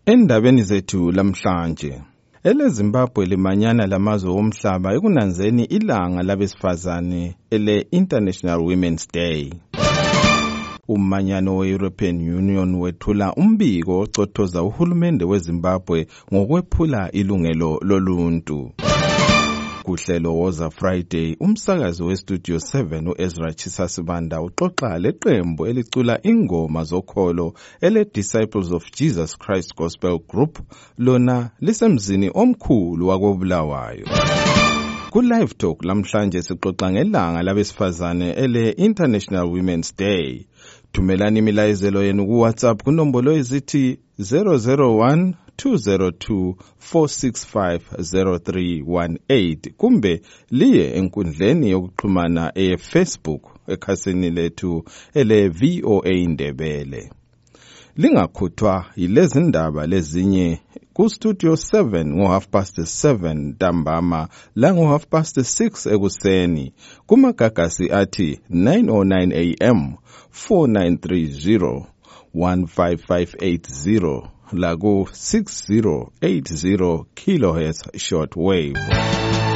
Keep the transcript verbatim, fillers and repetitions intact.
Endabeni zethu lamhlanje, ele Zimbabwe limanyana lamazwe omhlaba ekunanzeni ilanga labesifazane ele International Women's Day. Umanyano we-European Union wethula umbiko ocothoza uhulumende weZimbabwe ngokwephula ilungelo loluntu. Kuhlelo Woza Friday, umsakazi weStudio seven uEzra Chisasibanda uxoxa leqembu elicula ingoma zokholo ele Disciples of Jesus Christ Gospel Group lona lisemzini omkhulu wakoBulawayo. Ku Live Talk lamhlanje sixoxa ngelanga labesifazane ele International Women's Day. Thumelani imilayezelo yenu ku WhatsApp kunombolo ezithi zero zero one two zero two four six five zero three one eight kumbe liye enkundleni yokuxhumana eFacebook ekhasini lethu ele V O A Indebele. Lingakhuthwa yilezi ndaba lezinye ku Studio seven ngo half past seven ntambama la ngo half past six ekuseni kumagagasi athi nine oh nine A M four nine three zero one five five eight zero la ku six zero eight zero kilohertz shortwave.